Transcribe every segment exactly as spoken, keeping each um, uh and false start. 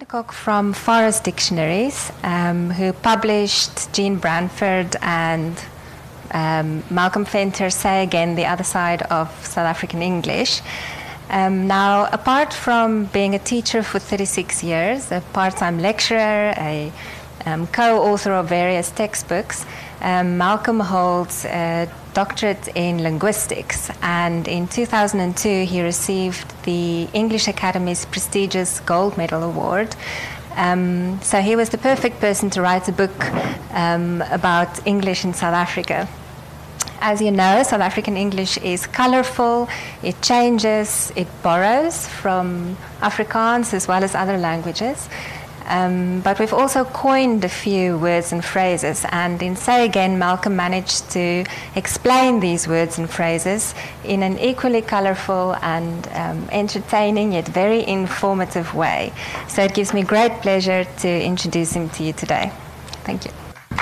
Woodcock from Forest Dictionaries, um, who published Jean Branford and um, Malcolm Venter Say Again, The Other Side of South African English. Um, now, apart from being a teacher for thirty-six years, a part-time lecturer, a um, co-author of various textbooks, um, Malcolm holds a doctorate in linguistics, and in two thousand two he received the English Academy's prestigious Gold Medal Award. Um, so he was the perfect person to write a book um, about English in South Africa. As you know, South African English is colorful, it changes, it borrows from Afrikaans as well as other languages. Um, but we've also coined a few words and phrases, and in Say Again, Malcolm managed to explain these words and phrases in an equally colorful and um, entertaining yet very informative way. So it gives me great pleasure to introduce him to you today. Thank you.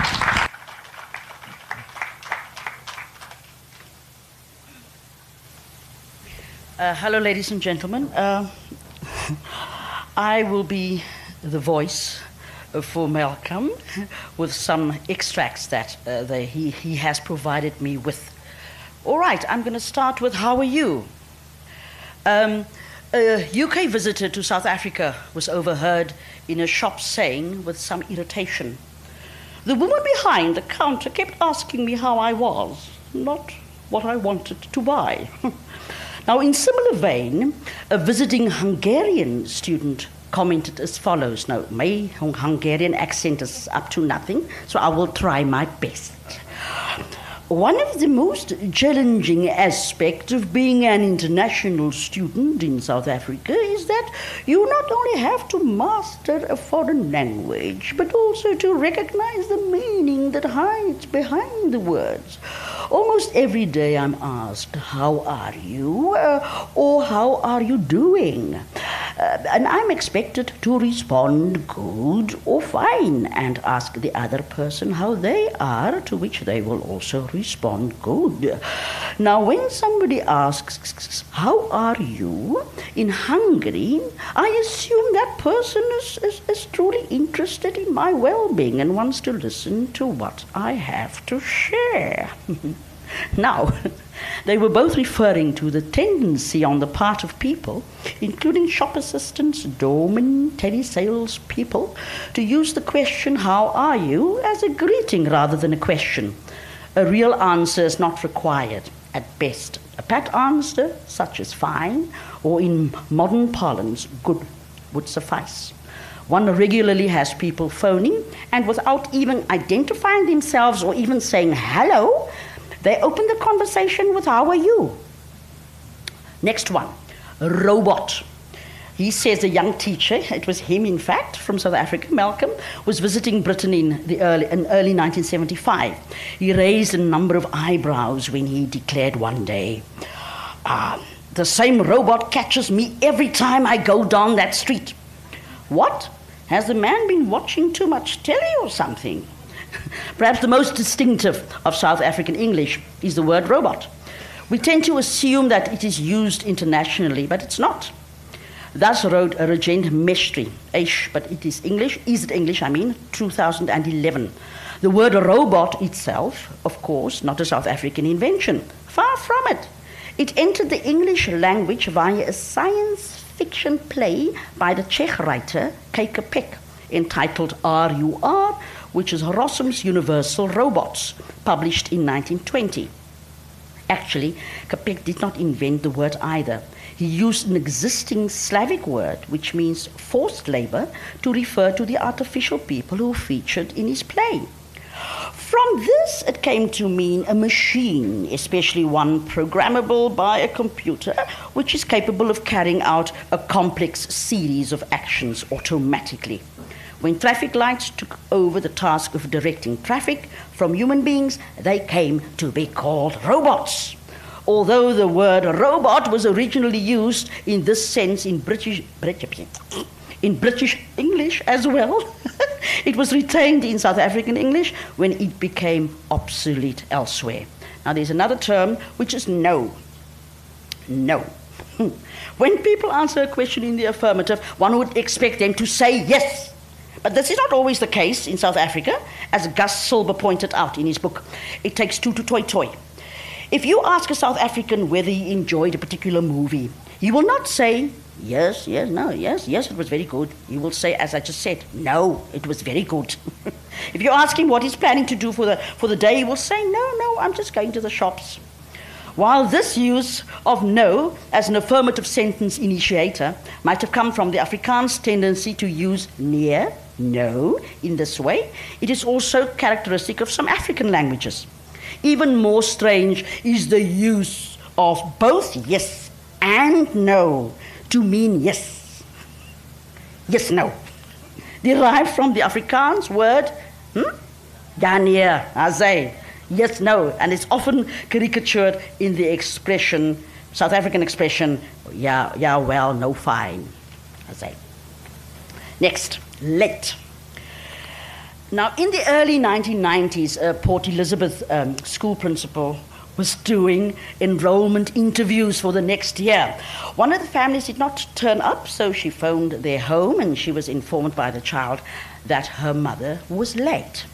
Uh, hello, ladies and gentlemen. Uh, I will be the voice for Malcolm with some extracts that uh, they, he, he has provided me with. All right, I'm going to start with how are you? Um, a U K visitor to South Africa was overheard in a shop saying with some irritation, "The woman behind the counter kept asking me how I was, not what I wanted to buy." Now, in similar vein, a visiting Hungarian student commented as follows. Now, my Hungarian accent is up to nothing, so I will try my best. "One of the most challenging aspects of being an international student in South Africa is that you not only have to master a foreign language, but also to recognize the meaning that hides behind the words. Almost every day I'm asked, 'How are you?' Uh, or 'How are you doing?' Uh, and I'm expected to respond good or fine and ask the other person how they are, to which they will also respond good. Now, when somebody asks, 'How are you?' in Hungary, I assume that person is, is, is truly interested in my well-being and wants to listen to what I have to share." Now, they were both referring to the tendency on the part of people, including shop assistants, doormen, telesales people, to use the question, "How are you?" as a greeting rather than a question. A real answer is not required. At best, a pat answer, such as fine, or in modern parlance, good, would suffice. One regularly has people phoning, and without even identifying themselves or even saying hello, they open the conversation with "How are you?" Next one, robot. He says a young teacher, it was him in fact, from South Africa, Malcolm, was visiting Britain in, the early, in early nineteen seventy-five. He raised a number of eyebrows when he declared one day, ah, "The same robot catches me every time I go down that street." What? Has the man been watching too much telly or something? Perhaps the most distinctive of South African English is the word robot. We tend to assume that it is used internationally, but it's not. Thus wrote Regent Mestri, Aish, but it is English, is it English, I mean, two thousand eleven. The word robot itself, of course, not a South African invention. Far from it. It entered the English language via a science fiction play by the Czech writer Kay Kapek, entitled R U R, which is Rossum's Universal Robots, published in nineteen twenty. Actually, Kapek did not invent the word either. He used an existing Slavic word, which means forced labor, to refer to the artificial people who featured in his play. From this, it came to mean a machine, especially one programmable by a computer, which is capable of carrying out a complex series of actions automatically. When traffic lights took over the task of directing traffic from human beings, they came to be called robots. Although the word robot was originally used in this sense in British, British, in British English as well, it was retained in South African English when it became obsolete elsewhere. Now there's another term which is no. No. When people answer a question in the affirmative, one would expect them to say yes. But this is not always the case in South Africa, as Gus Silber pointed out in his book, It Takes Two to Toy Toy. If you ask a South African whether he enjoyed a particular movie, he will not say, yes, yes, no, yes, yes, it was very good. He will say, as I just said, no, it was very good. If you ask him what he's planning to do for the, for the day, he will say, no, no, I'm just going to the shops. While this use of no as an affirmative sentence initiator might have come from the Afrikaans tendency to use nee, no, in this way, it is also characteristic of some African languages. Even more strange is the use of both yes and no to mean yes. Yes, no. Derived from the Afrikaans word, hmm? Ja, nee, I say. Yes, no, and it's often caricatured in the expression, South African expression, yeah, yeah, well, no, fine, I say. Next, late. Now, in the early nineteen nineties, uh, Port Elizabeth um, school principal was doing enrollment interviews for the next year. One of the families did not turn up, so she phoned their home, and she was informed by the child that her mother was late.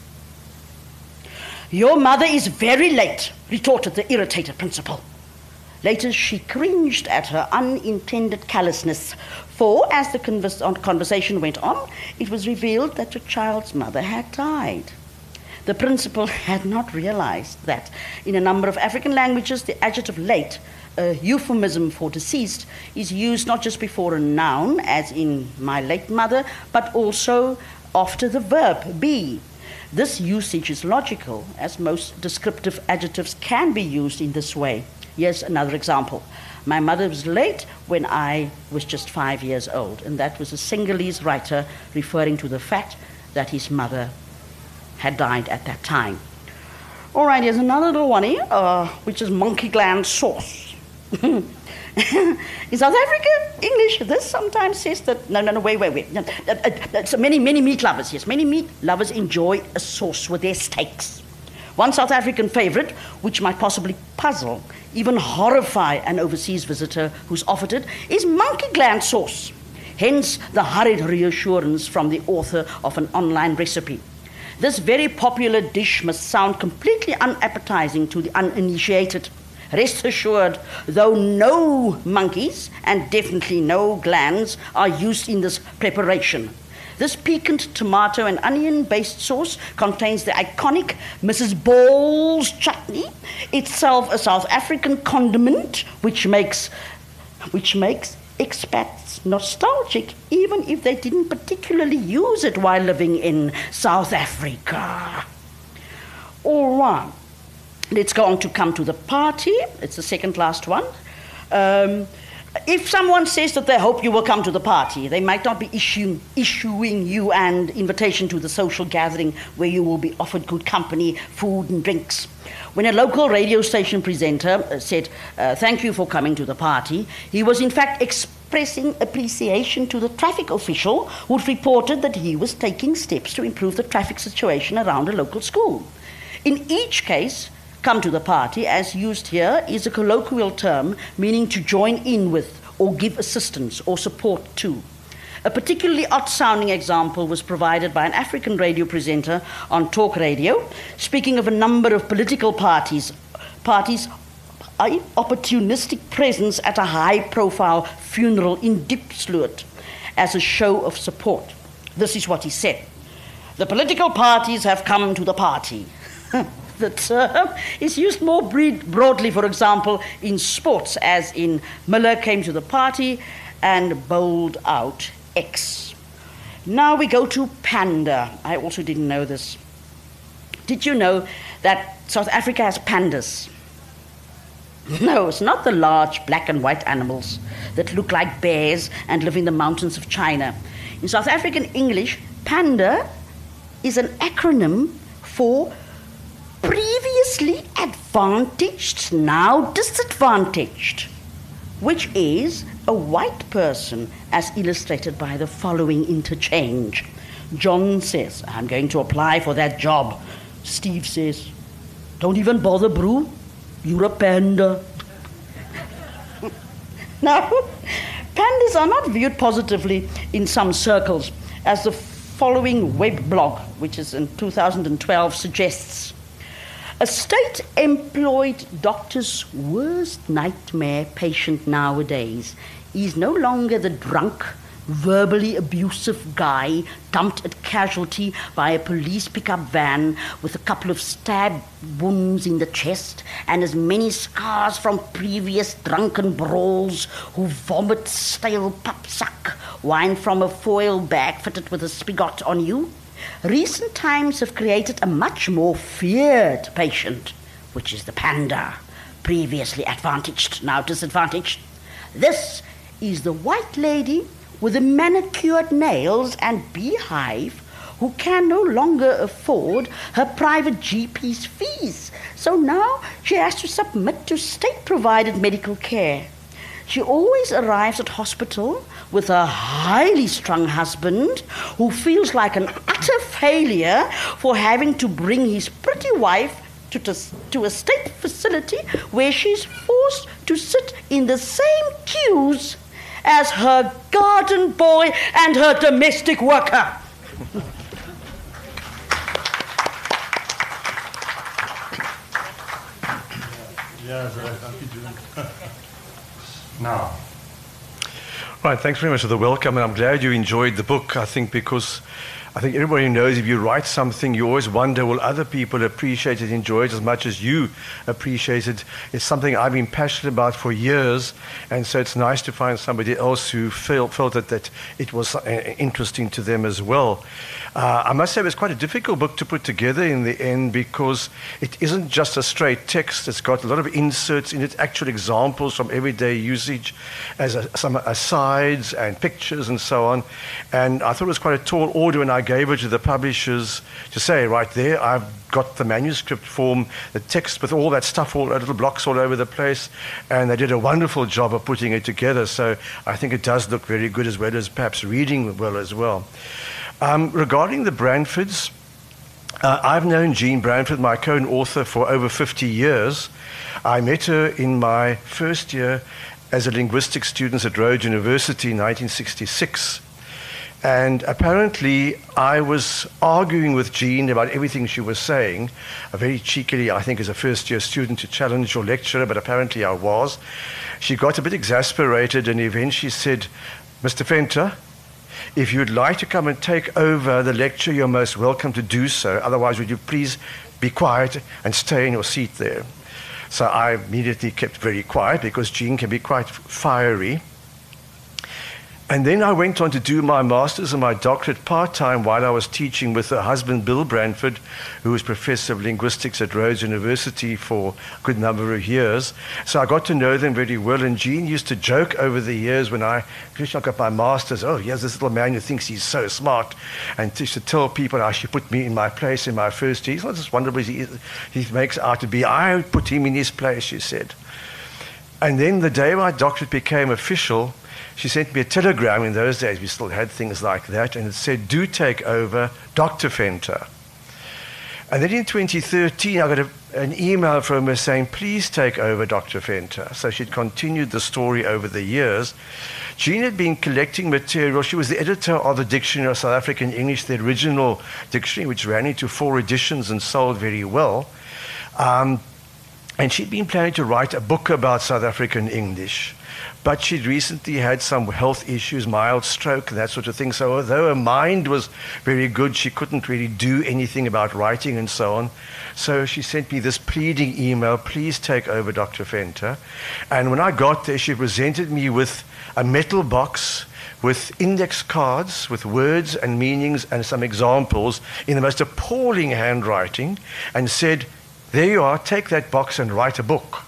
Your mother is very late, retorted the irritated principal. Later, she cringed at her unintended callousness, for as the convers- conversation went on, it was revealed that the child's mother had died. The principal had not realized that in a number of African languages, the adjective late, a euphemism for deceased, is used not just before a noun, as in my late mother, but also after the verb be. This usage is logical, as most descriptive adjectives can be used in this way. Here's another example. My mother was late when I was just five years old, and that was a Senegalese writer referring to the fact that his mother had died at that time. All right, here's another little one here, uh, which is monkey gland sauce. In South Africa, English, this sometimes says that, no, no, no, wait, wait, wait. No, uh, uh, so many, many meat lovers, yes, many meat lovers enjoy a sauce with their steaks. One South African favorite, which might possibly puzzle, even horrify an overseas visitor who's offered it, is monkey gland sauce. Hence the hurried reassurance from the author of an online recipe. This very popular dish must sound completely unappetizing to the uninitiated. Rest assured, though no monkeys and definitely no glands are used in this preparation. This piquant tomato and onion-based sauce contains the iconic Missus Ball's chutney, itself a South African condiment, which makes, which makes expats nostalgic, even if they didn't particularly use it while living in South Africa. All right. Let's go on to come to the party. It's the second last one. Um, if someone says that they hope you will come to the party, they might not be issuing, issuing you an invitation to the social gathering where you will be offered good company, food and drinks. When a local radio station presenter said, uh, thank you for coming to the party, he was in fact expressing appreciation to the traffic official who reported that he was taking steps to improve the traffic situation around a local school. In each case, come to the party, as used here, is a colloquial term meaning to join in with or give assistance or support to. A particularly odd-sounding example was provided by an African radio presenter on Talk Radio, speaking of a number of political parties, parties' opportunistic presence at a high-profile funeral in Diepsloot as a show of support. This is what he said. The political parties have come to the party. The term is used more broadly, for example, in sports, as in Miller came to the party and bowled out X. Now we go to panda. I also didn't know this. Did you know that South Africa has pandas? No, it's not the large black and white animals that look like bears and live in the mountains of China. In South African English, panda is an acronym for previously advantaged, now disadvantaged, which is a white person, as illustrated by the following interchange. John says, I'm going to apply for that job. Steve says, don't even bother, bro. You're a panda. Now, pandas are not viewed positively in some circles, as the following web blog, which is in two thousand twelve, suggests. A state-employed doctor's worst nightmare patient nowadays is no longer the drunk, verbally abusive guy dumped at casualty by a police pickup van with a couple of stab wounds in the chest and as many scars from previous drunken brawls, who vomit stale pupsuck wine from a foil bag fitted with a spigot on you. Recent times have created a much more feared patient, which is the panda, previously advantaged, now disadvantaged. This is the white lady with the manicured nails and beehive, who can no longer afford her private G P's fees. So now she has to submit to state-provided medical care. She always arrives at hospital with her highly strung husband, who feels like an utter failure for having to bring his pretty wife to, to, to a state facility where she's forced to sit in the same queues as her garden boy and her domestic worker. Now. Right, thanks very much for the welcome, and I'm glad you enjoyed the book, I think, because I think everybody knows if you write something, you always wonder, will other people appreciate it, enjoy it as much as you appreciate it? It's something I've been passionate about for years, and so it's nice to find somebody else who felt, felt that, that it was uh, interesting to them as well. Uh, I must say it was quite a difficult book to put together in the end, because it isn't just a straight text. It's got a lot of inserts in it, actual examples from everyday usage, as a, some asides and pictures and so on. And I thought it was quite a tall order when I gave it to the publishers to say, right there, I've got the manuscript form, the text with all that stuff, all little blocks all over the place, and they did a wonderful job of putting it together. So I think it does look very good, as well as perhaps reading well as well. Um, regarding the Branfords, uh, I've known Jean Branford, my co-author, for over fifty years. I met her in my first year as a linguistics student at Rhodes University in nineteen sixty-six. And apparently I was arguing with Jean about everything she was saying, uh, very cheekily, I think, as a first-year student to challenge your lecturer, but apparently I was. She got a bit exasperated and eventually said, Mister Venter, if you'd like to come and take over the lecture, you're most welcome to do so. Otherwise, would you please be quiet and stay in your seat there? So I immediately kept very quiet, because Jean can be quite fiery. And then I went on to do my master's and my doctorate part-time while I was teaching with her husband, Bill Branford, who was professor of linguistics at Rhodes University for a good number of years. So I got to know them very well. And Jean used to joke over the years when I finished up my master's, oh, here's this little man who thinks he's so smart. And she used to tell people how she put me in my place in my first year. He's not as wonderful as he, he makes out to be. I put him in his place, she said. And then the day my doctorate became official, she sent me a telegram. In those days, we still had things like that, and it said, do take over Doctor Venter. And then in twenty thirteen, I got a, an email from her saying, please take over Doctor Venter. So she'd continued the story over the years. Jean had been collecting material. She was the editor of the Dictionary of South African English, the original dictionary, which ran into four editions and sold very well. Um, and she'd been planning to write a book about South African English. But she'd recently had some health issues, mild stroke, and that sort of thing. So although her mind was very good, she couldn't really do anything about writing and so on. So she sent me this pleading email, please take over Doctor Venter. And when I got there, she presented me with a metal box with index cards, with words and meanings and some examples in the most appalling handwriting, and said, there you are, take that box and write a book.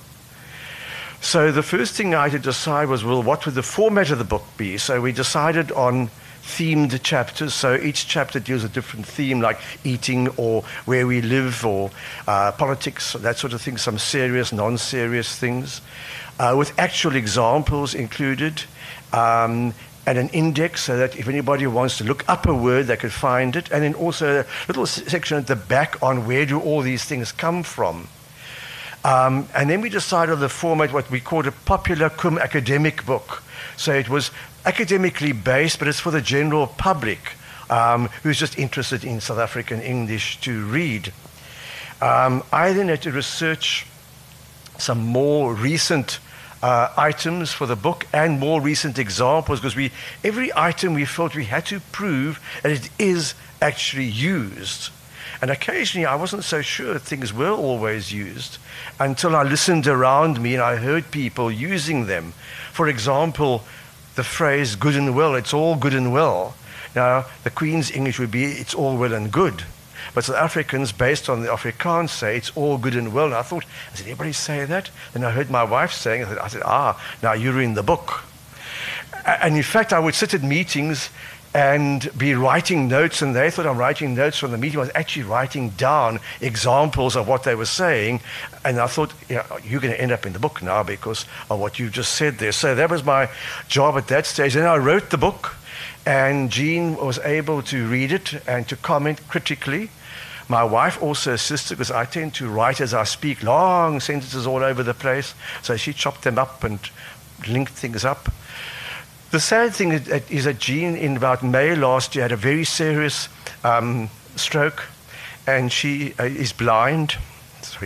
So the first thing I had to decide was, well, what would the format of the book be? So we decided on themed chapters. So each chapter deals with a different theme, like eating or where we live or uh, politics, that sort of thing, some serious, non-serious things, uh, with actual examples included, um, and an index so that if anybody wants to look up a word, they could find it. And then also a little section at the back on where do all these things come from. Um, and then we decided on the format, what we called a popular cum academic book. So it was academically based, but it's for the general public um, who's just interested in South African English to read. Um, I then had to research some more recent uh, items for the book and more recent examples, because we every item we felt we had to prove that it is actually used. And occasionally I wasn't so sure things were always used until I listened around me and I heard people using them. For example, the phrase good and well, it's all good and well. Now, the Queen's English would be it's all well and good. But South Africans, based on the Afrikaans, say it's all good and well. And I thought, does anybody say that? And I heard my wife saying it. I said, ah, now you're in the book. And in fact, I would sit at meetings and be writing notes, and they thought I'm writing notes from the meeting. I was actually writing down examples of what they were saying, and I thought, yeah, you're going to end up in the book now because of what you just said there. So that was my job at that stage. Then I wrote the book, and Jean was able to read it and to comment critically. My wife also assisted, because I tend to write as I speak, long sentences all over the place, so she chopped them up and linked things up. The sad thing is that, is that Jean, in about May last year, had a very serious um, stroke, and she uh, is blind. Sorry.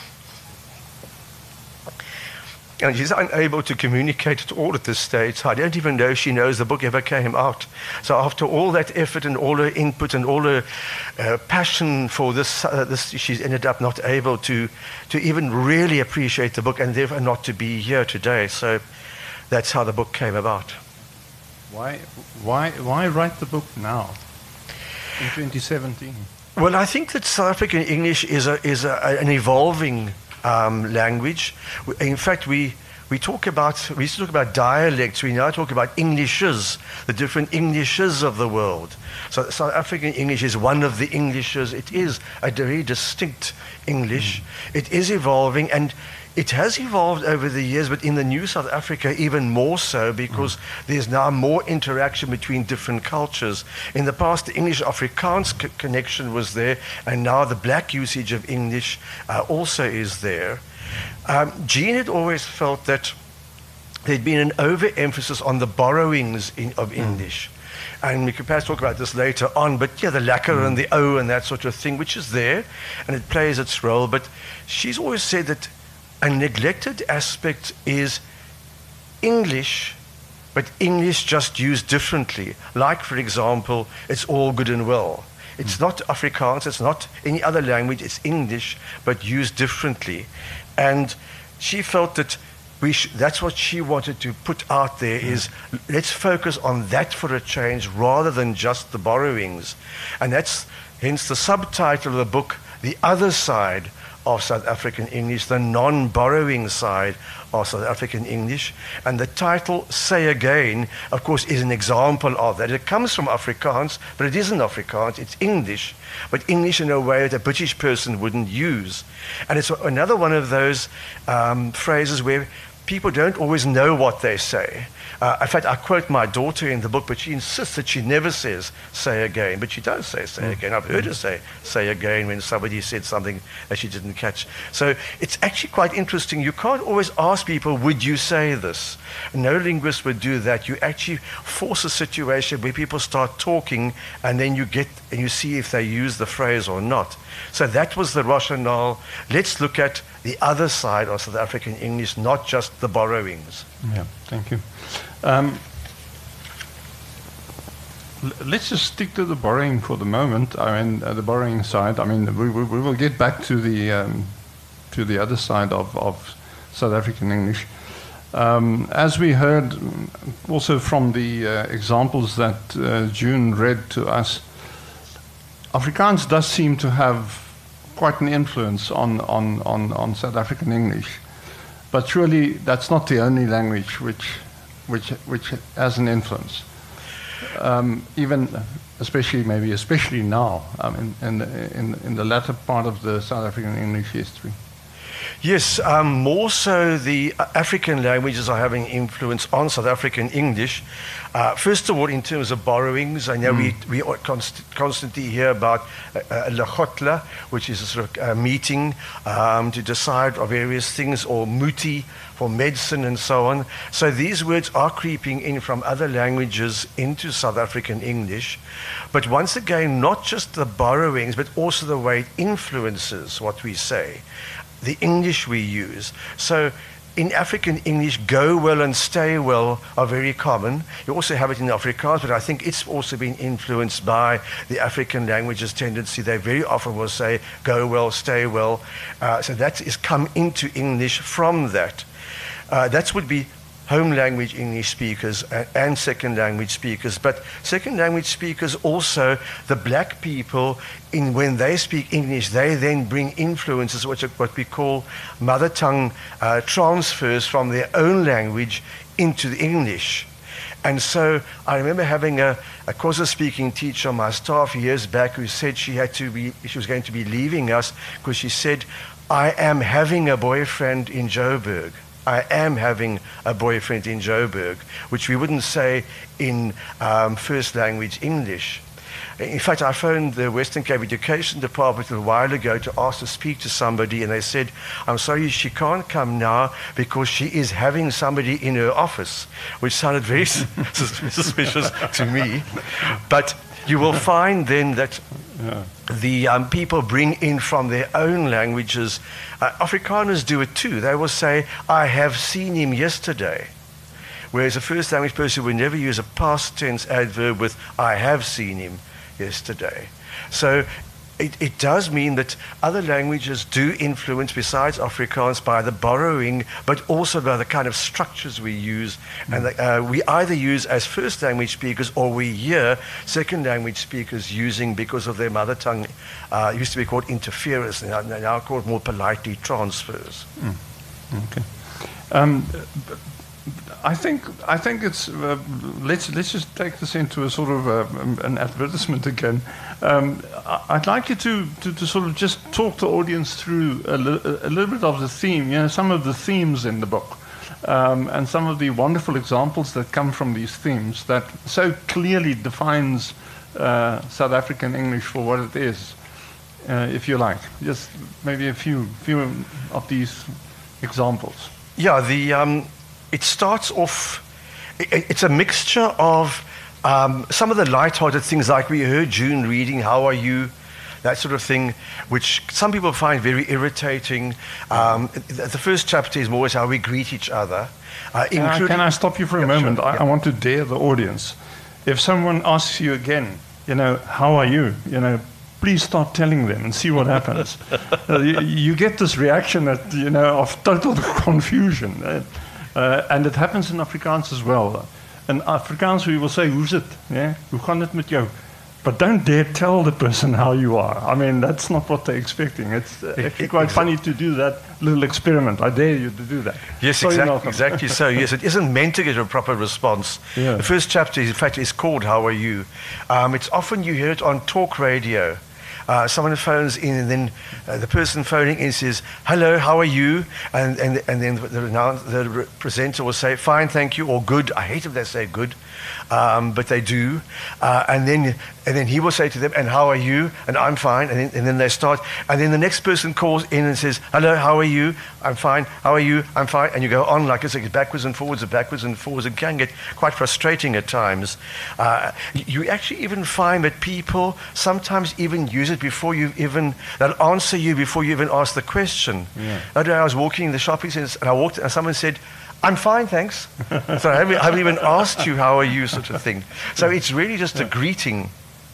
And she's unable to communicate at all at this stage. So I don't even know if she knows the book ever came out. So after all that effort and all her input and all her uh, passion for this, uh, this, she's ended up not able to, to even really appreciate the book, and therefore not to be here today. So that's how the book came about. Why, why, why write the book now, in twenty seventeen? Well, I think that South African English is, a, is a, an evolving um, language. In fact, we, we talk about, we used to talk about dialects, we now talk about Englishes, the different Englishes of the world. So South African English is one of the Englishes. It is a very distinct English. Mm. It is evolving, and it has evolved over the years, but in the new South Africa even more so, because mm. there's now more interaction between different cultures. In the past, the English-Afrikaans co connection was there, and now the black usage of English uh, also is there. Um, Jean had always felt that there'd been an overemphasis on the borrowings in, of mm. English. And we could perhaps talk about this later on, but yeah, the lacquer mm. and the O and that sort of thing, which is there, and it plays its role. But she's always said that a neglected aspect is English, but English just used differently. Like, for example, it's all good and well. It's mm. not Afrikaans, it's not any other language, it's English, but used differently. And she felt that we sh that's what she wanted to put out there, mm. is let's focus on that for a change rather than just the borrowings. And that's hence the subtitle of the book, The Other Side of South African English, the non-borrowing side of South African English. And the title, Say Again, of course, is an example of that. It comes from Afrikaans, but it isn't Afrikaans, it's English, but English in a way that a British person wouldn't use. And it's another one of those um, phrases where people don't always know what they say. Uh, in fact, I quote my daughter in the book, but she insists that she never says, say again. But she does say, say mm. again. I've heard her say, say again, when somebody said something that she didn't catch. So it's actually quite interesting. You can't always ask people, would you say this? No linguist would do that. You actually force a situation where people start talking, and then you get, and you see if they use the phrase or not. So that was the rationale. Let's look at the other side of South African English, not just the borrowings. Yeah, thank you. Um, let's just stick to the borrowing for the moment. I mean, uh, the borrowing side. I mean, we, we, we will get back to the um, to the other side of, of South African English. Um, as we heard also from the uh, examples that uh, June read to us, Afrikaans does seem to have quite an influence on, on, on, on South African English. But surely that's not the only language which, which, which has an influence. Um, even, especially, maybe especially now, um, in, in, in, in the latter part of the South African English history. Yes, um, more so the African languages are having influence on South African English. Uh, first of all, in terms of borrowings, I know mm. we, we const constantly hear about uh, uh, Lekgotla, which is a sort of uh, meeting um, to decide on various things, or Muti for medicine and so on. So these words are creeping in from other languages into South African English. But once again, not just the borrowings, but also the way it influences what we say, the English we use. So in African English, go well and stay well are very common. You also have it in Afrikaans, but I think it's also been influenced by the African languages' tendency. They very often will say, go well, stay well. Uh, so that is come into English from that. Uh, that would be home language English speakers and, and second language speakers. But second language speakers also, the black people, in when they speak English, they then bring influences, which are what we call mother tongue uh, transfers from their own language into the English. And so I remember having a, a Xhosa speaking teacher on my staff years back who said she had to be, she was going to be leaving us because she said, I am having a boyfriend in Joburg. I am having a boyfriend in Joburg, which we wouldn't say in um, first language English. In fact, I phoned the Western Cape Education Department a while ago to ask to speak to somebody, and they said, I'm sorry, she can't come now because she is having somebody in her office, which sounded very suspicious to me. But you will find then that yeah. the um, people bring in from their own languages. Uh, Afrikaners do it too. They will say, I have seen him yesterday. Whereas a first language person would never use a past tense adverb with, I have seen him yesterday. So it, it does mean that other languages do influence, besides Afrikaans, by the borrowing, but also by the kind of structures we use. Mm. And the, uh, we either use as first language speakers, or we hear second language speakers using because of their mother tongue. Uh, it used to be called interference, now, now called more politely transfers. Mm. Okay. Um, I think I think it's uh, let's let's just take this into a sort of uh, an advertisement again. Um, I'd like you to, to to sort of just talk the audience through a, li a little bit of the theme. You know, some of the themes in the book, um, and some of the wonderful examples that come from these themes that so clearly defines uh, South African English for what it is. Uh, if you like, just maybe a few few of these examples. Yeah, the. Um It starts off, it's a mixture of um, some of the light-hearted things like we heard June reading, how are you, that sort of thing, which some people find very irritating. Um, the first chapter is more as how we greet each other. Uh, can, I, can I stop you for a yeah, moment? Sure. I, yeah. I want to dare the audience. If someone asks you again, you know, how are you, you know, please start telling them and see what happens. uh, you, you get this reaction that, you know, of total confusion. Uh, Uh, and it happens in Afrikaans as well. In Afrikaans we will say, hoe's it? Yeah? Hoe gaan het met jou? But don't dare tell the person how you are. I mean, that's not what they're expecting. It's uh, actually quite funny to do that little experiment. I dare you to do that. Yes, exactly, exactly so. Yes, it isn't meant to get a proper response. Yeah. The first chapter, is, in fact, is called How Are You? Um, it's often you hear it on talk radio. Uh, someone phones in, and then uh, the person phoning in says, hello, how are you? And, and, and then the, the presenter will say, fine, thank you, or good. I hate if they say good, um, but they do. Uh, and, then, and then he will say to them, and how are you? And I'm fine. And then, and then they start. And then the next person calls in and says, hello, how are you? I'm fine. How are you? I'm fine. And you go on like it's like backwards and forwards and backwards and forwards. It can get quite frustrating at times. Uh, you actually even find that people sometimes even use it before you even, they'll answer you before you even ask the question. Yeah. The other day I was walking in the shopping centre and I walked and someone said, I'm fine, thanks. So I haven't, I haven't even asked you how are you, sort of thing. So it's really just a greeting.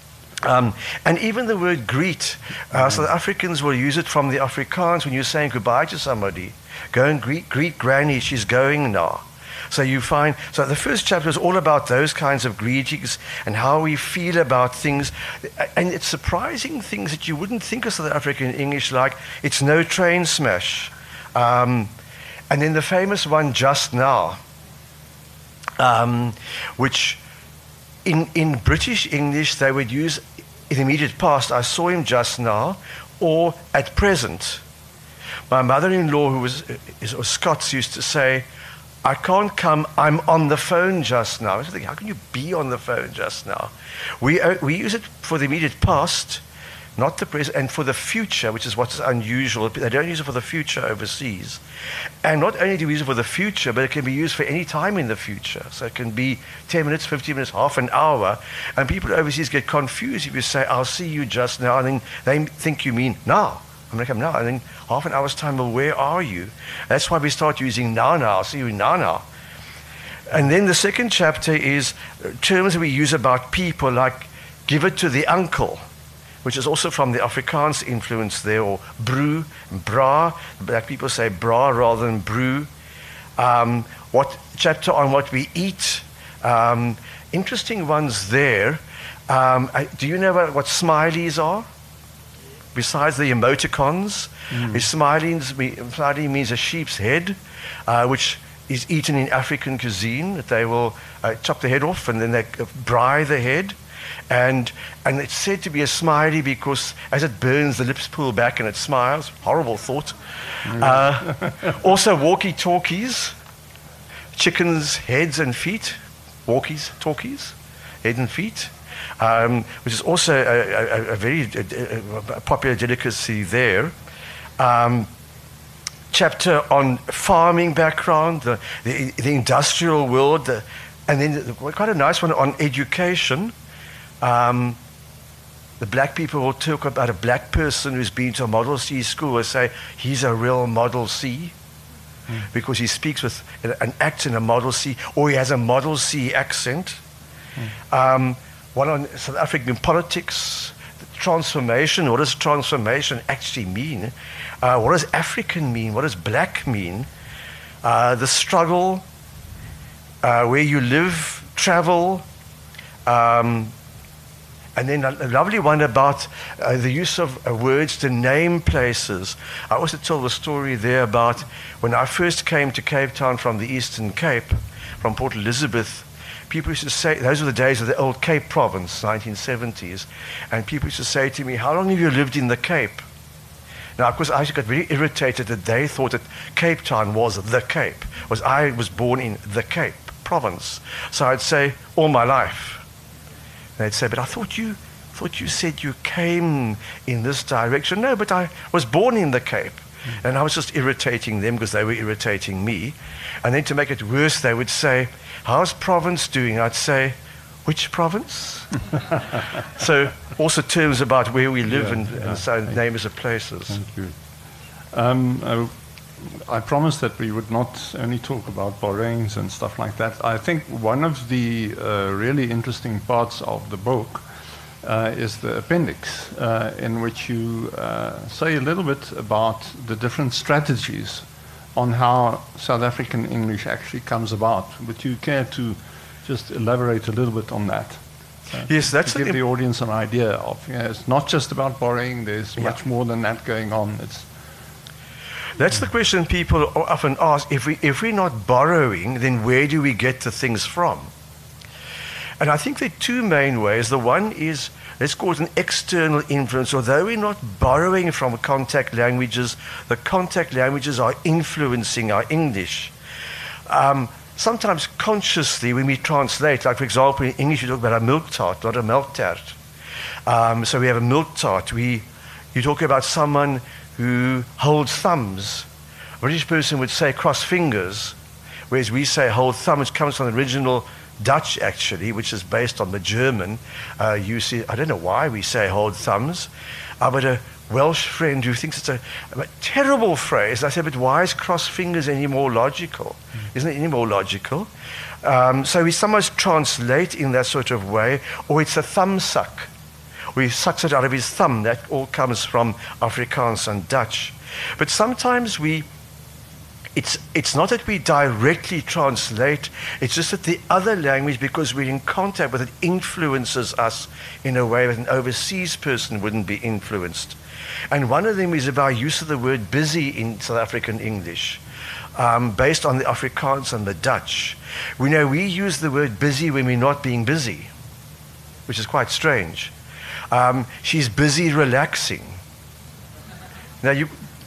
Um, and even the word greet, uh, South Africans will use it from the Afrikaans when you're saying goodbye to somebody. Go and greet, greet Granny, she's going now. So you find, so the first chapter is all about those kinds of greetings and how we feel about things. And it's surprising things that you wouldn't think of South African English, like it's no train smash. Um, and then the famous one, just now, um, which in, in British English they would use in the immediate past, I saw him just now, or at present. My mother-in-law, who was, is, was Scots, used to say, I can't come, I'm on the phone just now. I was thinking, how can you be on the phone just now? We, uh, we use it for the immediate past, not the present, and for the future, which is what's unusual. They don't use it for the future overseas. And not only do we use it for the future, but it can be used for any time in the future. So it can be ten minutes, fifteen minutes, half an hour. And people overseas get confused if you say, I'll see you just now, and then they think you mean now. I'm going to come now. And then half an hour's time, well, where are you? That's why we start using now, now. I'll see you now, now. And then the second chapter is terms that we use about people, like give it to the uncle, which is also from the Afrikaans influence there, or brew, bra. Black people say bra rather than brew. Um, what chapter on what we eat. Um, interesting ones there. Um, I, do you know what, what smileys are? Besides the emoticons, mm. smileys, smiley means a sheep's head, uh, which is eaten in African cuisine. They will uh, chop the head off and then they uh, braai the head. And, and it's said to be a smiley because as it burns, the lips pull back and it smiles. Horrible thought. Mm. Uh, also, walkie-talkies, chickens' heads and feet. Walkies, talkies, head and feet. Um, which is also a, a, a very a, a popular delicacy there. Um, chapter on farming background, the, the, the industrial world, the, and then the, quite a nice one on education. Um, the black people will talk about a black person who's been to a Model C school and say he's a real Model C mm. because he speaks with an accent in a Model C, or he has a Model C accent. Mm. Um, One on South African politics, transformation. What does transformation actually mean? Uh, what does African mean? What does black mean? Uh, the struggle, uh, where you live, travel, um, and then a, a lovely one about uh, the use of uh, words to name places. I also tell the story there about when I first came to Cape Town from the Eastern Cape, from Port Elizabeth. People used to say, those were the days of the old Cape Province, nineteen seventies, and people used to say to me, how long have you lived in the Cape? Now, of course, I got very irritated that they thought that Cape Town was the Cape, was I was born in the Cape Province. So I'd say, all my life. And they'd say, but I thought you, thought you said you came in this direction. No, but I was born in the Cape. Mm. And I was just irritating them because they were irritating me. And then to make it worse, they would say, how's province doing? I'd say, which province? So also terms about where we live yeah, and, yeah, and so names of places. Thank you. Um, uh, I promised that we would not only talk about borrowings and stuff like that. I think one of the uh, really interesting parts of the book uh, is the appendix, uh, in which you uh, say a little bit about the different strategies on how South African English actually comes about. Would you care to just elaborate a little bit on that? Uh, yes, that's to give the audience an idea of, you know, it's not just about borrowing, there's yeah. much more than that going on. It's That's the question people often ask. If, we, if we're not borrowing, then where do we get the things from? And I think there are two main ways. The one is, let's call it an external influence. Although we're not borrowing from contact languages, the contact languages are influencing our English. Um, sometimes consciously when we translate, like for example in English you talk about a milk tart, not a milk tart. Um, so we have a milk tart. We, you talk about someone who holds thumbs. A British person would say cross fingers, whereas we say hold thumb, which comes from the original Dutch actually, which is based on the German. Uh, you see, I don't know why we say hold thumbs. Uh, but a Welsh friend who thinks it's a, a terrible phrase, I said, but why is cross fingers any more logical? Mm. Isn't it any more logical? Um, so we sometimes translate in that sort of way, or it's a thumb suck. We sucks it out of his thumb. That all comes from Afrikaans and Dutch. But sometimes we, it's, it's not that we directly translate, it's just that the other language, because we're in contact with it, influences us in a way that an overseas person wouldn't be influenced. And one of them is about use of the word busy in South African English, um, based on the Afrikaans and the Dutch. We know we use the word busy when we're not being busy, which is quite strange. Um, she's busy relaxing. Now, you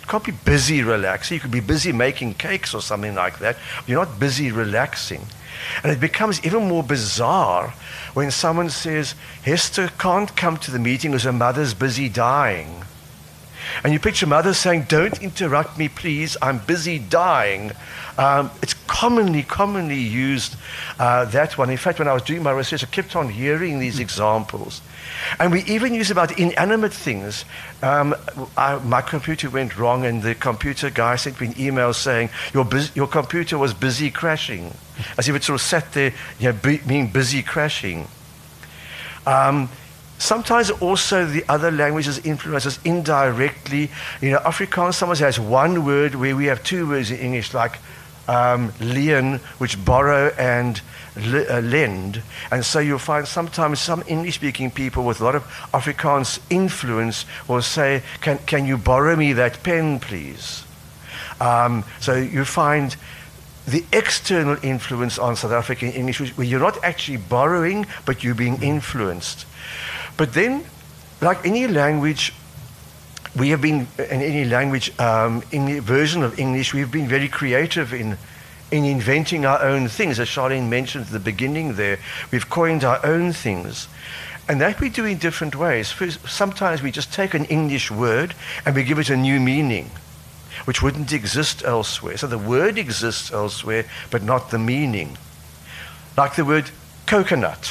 can't be busy relaxing. You could be busy making cakes or something like that. You're not busy relaxing. And it becomes even more bizarre when someone says, Hester can't come to the meeting because her mother's busy dying. And you picture mother saying, don't interrupt me, please, I'm busy dying. Um, it's commonly, commonly used, uh, that one. In fact, when I was doing my research, I kept on hearing these examples. And we even use about inanimate things. Um, I, my computer went wrong, and the computer guy sent me an email saying, your, bus- your computer was busy crashing, as if it sort of sat there, you know, be- being busy crashing. Um, Sometimes also the other languages influence us indirectly. You know, Afrikaans sometimes has one word where we have two words in English, like um, leen, which borrow, and le- uh, lend. And so you'll find sometimes some English-speaking people with a lot of Afrikaans influence will say, can, can you borrow me that pen, please? Um, so you find the external influence on South African English, where you're not actually borrowing, but you're being influenced. But then, like any language, we have been, in any language, um, in the version of English, we've been very creative in, in inventing our own things. As Charlene mentioned at the beginning there, we've coined our own things. And that we do in different ways. First, sometimes we just take an English word and we give it a new meaning, which wouldn't exist elsewhere. So the word exists elsewhere, but not the meaning. Like the word coconut.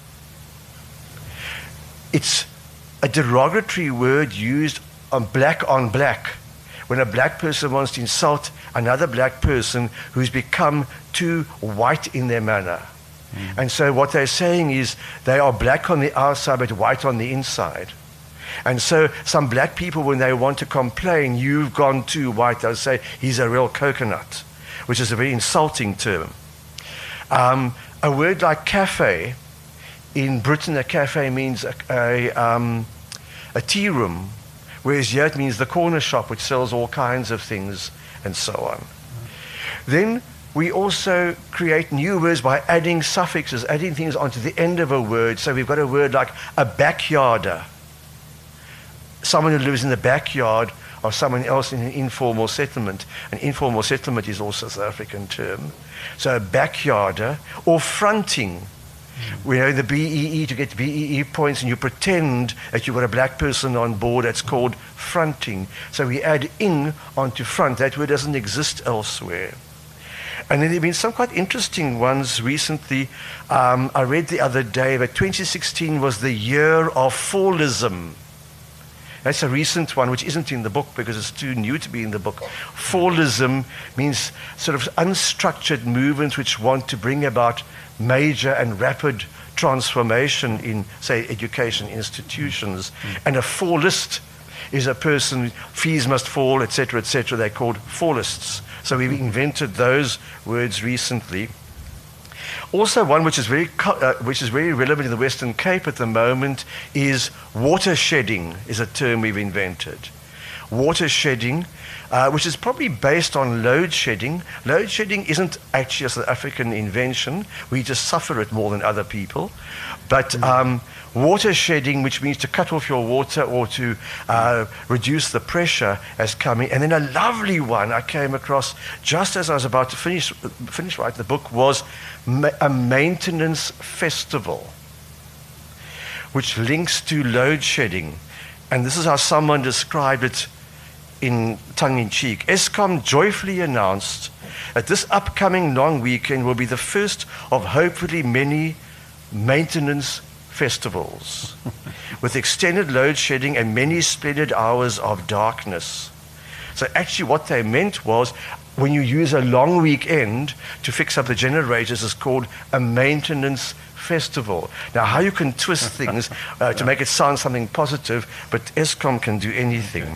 It's a derogatory word used on black on black, when a black person wants to insult another black person who's become too white in their manner. Mm. And so what they're saying is they are black on the outside but white on the inside. And so some black people, when they want to complain, you've gone too white, they'll say, he's a real coconut, which is a very insulting term. Um, a word like cafe, in Britain, a cafe means a, a, um, a tea room, whereas here it means the corner shop, which sells all kinds of things, and so on. Then we also create new words by adding suffixes, adding things onto the end of a word. So we've got a word like a backyarder, someone who lives in the backyard of someone else in an informal settlement. An informal settlement is also a South African term. So a backyarder, or fronting. We know the B E E, to get B E E points, and you pretend that you've got a black person on board. That's called fronting. So we add ing onto front. That word doesn't exist elsewhere. And then there have been some quite interesting ones recently. Um, I read the other day that twenty sixteen was the year of fallism. That's a recent one, which isn't in the book because it's too new to be in the book. Fallism means sort of unstructured movements which want to bring about major and rapid transformation in, say, education institutions. Mm. And a fallist is a person, fees must fall, et cetera, et cetera. They're called fallists. So we've invented those words recently. Also, one which is very uh, which is very relevant in the Western Cape at the moment is watershedding, is a term we've invented. Watershedding, uh, which is probably based on load shedding. Load shedding isn't actually a South African invention. We just suffer it more than other people. But um, water shedding, which means to cut off your water or to uh, reduce the pressure, has come in. And then a lovely one I came across just as I was about to finish, finish writing the book was ma- a maintenance festival, which links to load shedding. And this is how someone described it in tongue-in-cheek. Eskom joyfully announced that this upcoming long weekend will be the first of hopefully many maintenance festivals with extended load shedding and many splendid hours of darkness. So actually what they meant was when you use a long weekend to fix up the generators is called a maintenance festival. Now how you can twist things uh, to make it sound something positive, but Eskom can do anything.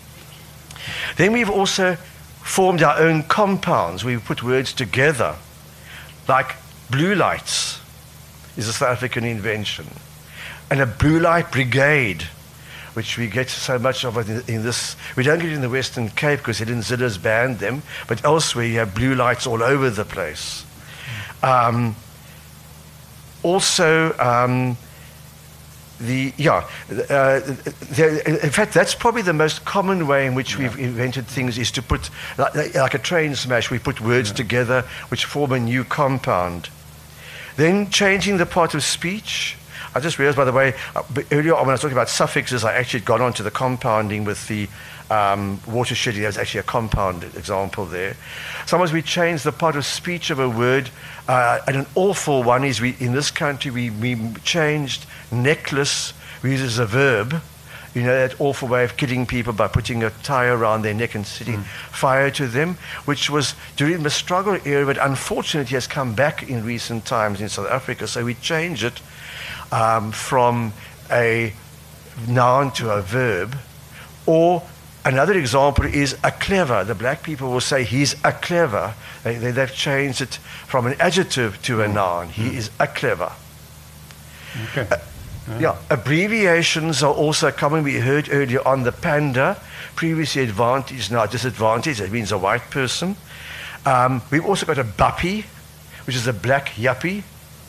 Then we've also formed our own compounds. We've put words together, like blue lights is a South African invention, and a blue light brigade, which we get so much of in, in this. We don't get it in the Western Cape because Helen Zille's banned them, but elsewhere you have blue lights all over the place. Um, also, um, the yeah, uh, the, in fact, that's probably the most common way in which yeah. we've invented things is to put, like, like a train smash, we put words yeah. together which form a new compound. Then changing the part of speech. I just realized, by the way, uh, earlier on when I was talking about suffixes, I actually had gone on to the compounding with the um, watershedding. There's actually a compound example there. Sometimes we change the part of speech of a word, uh, and an awful one is we in this country we, we changed necklace, we use it as a verb. You know, that awful way of killing people by putting a tie around their neck and setting mm. fire to them, which was during the struggle era, but unfortunately has come back in recent times in South Africa. So we changed it um, from a noun to a verb. Or another example is a clever. The black people will say he's a clever. They, they, they've changed it from an adjective to a noun. He mm. is a clever. Okay. Uh, Yeah. yeah, abbreviations are also common. We heard earlier on the panda, previously advantage, now disadvantage. That means a white person. Um, we've also got a buppy, which is a black yuppie.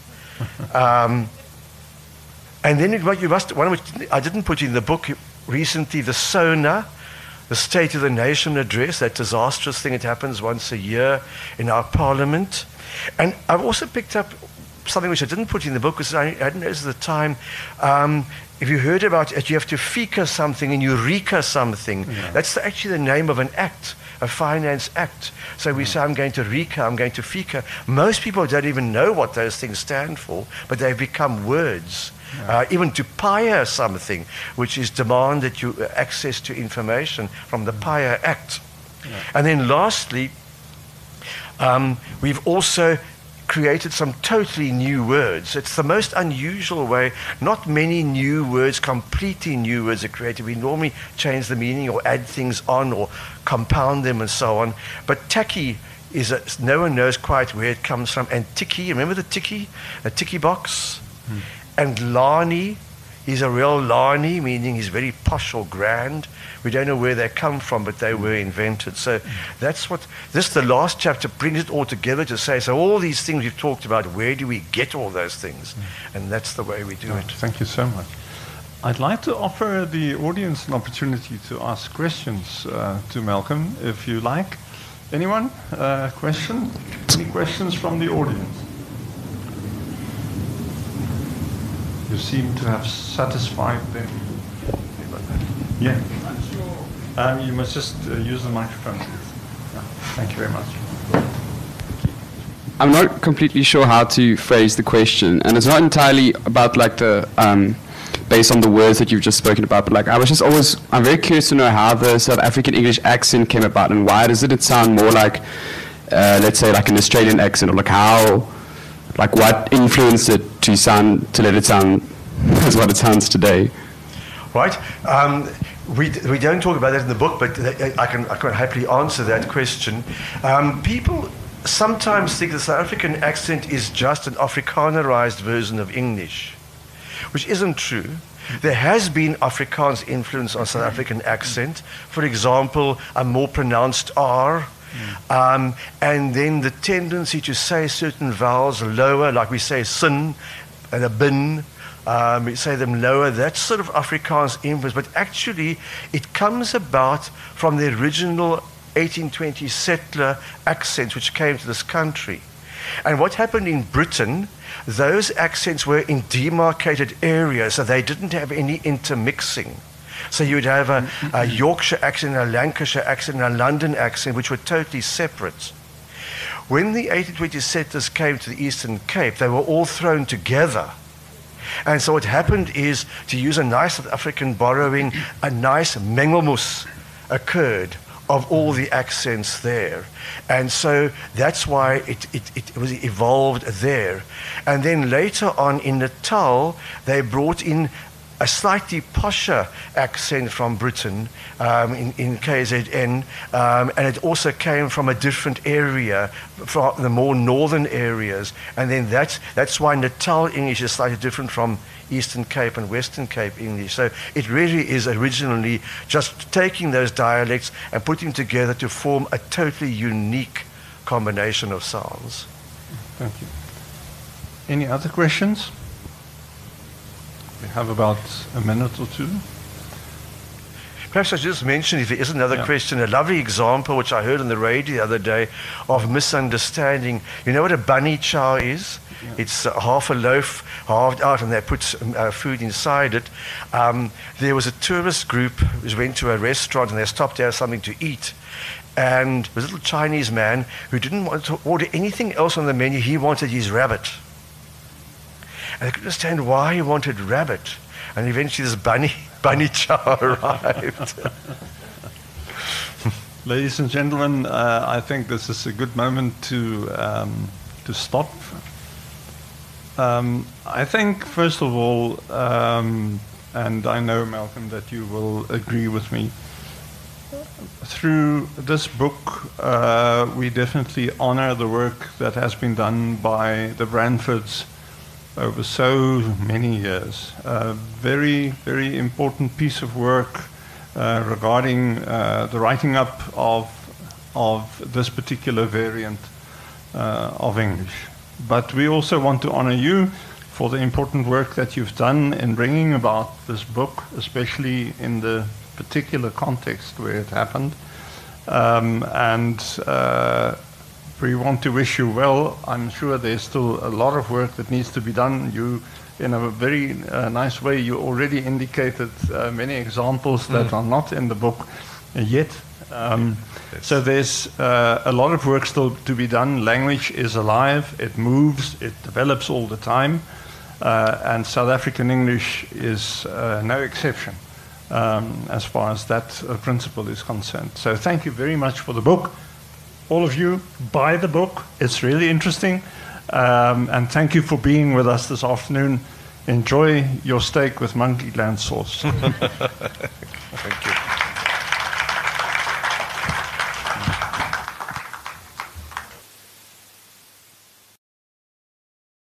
um, and then it, you must, one which I didn't put in the book recently, the SONA, the State of the Nation address, that disastrous thing that happens once a year in our parliament. And I've also picked up something which I didn't put in the book because I hadn't noticed at the time. Um, if you heard about it, you have to FICA something and Eureka something. Yeah. That's the, actually the name of an act, a finance act. So we yeah. say, I'm going to RECA, I'm going to FICA. Most people don't even know what those things stand for, but they've become words. Yeah. Uh, even to PIRE something, which is demand that you access to information from the PIRE Act. Yeah. And then lastly, um, we've also created some totally new words. It's the most unusual way. Not many new words, completely new words are created. We normally change the meaning or add things on or compound them and so on. But tacky is a, no one knows quite where it comes from. And ticky, remember the ticky? A ticky box? Hmm. And Lani, he's a real Lani, meaning he's very posh or grand. We don't know where they come from, but they were invented. So that's what, this, the last chapter, brings it all together to say, so all these things we've talked about, where do we get all those things? And that's the way we do oh, it. Thank you so much. I'd like to offer the audience an opportunity to ask questions uh, to Malcolm, if you like. Anyone? Uh, question? Any questions from the audience? You seem to have satisfied them. Yeah. Um, you must just uh, use the microphone. Yeah. Thank you very much. I'm not completely sure how to phrase the question, and it's not entirely about like the um, based on the words that you've just spoken about, but like I was just always I'm very curious to know how the South African English accent came about, and why does it sound more like uh, let's say like an Australian accent, or like how like what influenced it to sound to let it sound as what it sounds today? Right. Um, we, we don't talk about that in the book, but I can, I can happily answer that question. Um, people sometimes think the South African accent is just an Afrikanerized version of English, which isn't true. There has been Afrikaans influence on South African accent. For example, a more pronounced R, mm. um, and then the tendency to say certain vowels lower, like we say sin and a bin. Um, we say them lower. That's sort of Afrikaans influence, but actually it comes about from the original eighteen twenty settler accents which came to this country. And what happened in Britain, those accents were in demarcated areas, so they didn't have any intermixing. So you would have a, a Yorkshire accent, a Lancashire accent, and a London accent, which were totally separate. When the eighteen twenty settlers came to the Eastern Cape, they were all thrown together. And so what happened is, to use a nice South African borrowing, a nice mengelmoes occurred of all the accents there. And so that's why it, it, it was evolved there. And then later on in Natal, they brought in a slightly posher accent from Britain um, in, in K Z N, um, and it also came from a different area, from the more northern areas, and then that's, that's why Natal English is slightly different from Eastern Cape and Western Cape English. So it really is originally just taking those dialects and putting together to form a totally unique combination of sounds. Thank you. Any other questions? We have about a minute or two. Perhaps I should just mention, if there is another Yeah. question, a lovely example which I heard on the radio the other day of misunderstanding. You know what a bunny chow is? Yeah. It's uh, half a loaf, halved out, and they put um, uh, food inside it. Um, there was a tourist group who went to a restaurant and they stopped to have something to eat. And there was a little Chinese man who didn't want to order anything else on the menu. He wanted his rabbit. And I couldn't understand why he wanted rabbit. And eventually this bunny, bunny chow arrived. Ladies and gentlemen, uh, I think this is a good moment to um, to stop. Um, I think, first of all, um, and I know, Malcolm, that you will agree with me, through this book, uh, we definitely honor the work that has been done by the Branfords over so many years. A very, very important piece of work uh, regarding uh, the writing up of, of this particular variant uh, of English. But we also want to honor you for the important work that you've done in bringing about this book, especially in the particular context where it happened. Um, and uh, we want to wish you well. I'm sure there's still a lot of work that needs to be done. You, in a very uh, nice way, you already indicated uh, many examples that mm. are not in the book uh, yet. Um, yes. So there's uh, a lot of work still to be done. Language is alive, it moves, it develops all the time, uh, and South African English is uh, no exception um, as far as that uh, principle is concerned. So thank you very much for the book. All of you, buy the book. It's really interesting. Um, and thank you for being with us this afternoon. Enjoy your steak with monkey land sauce. Thank you.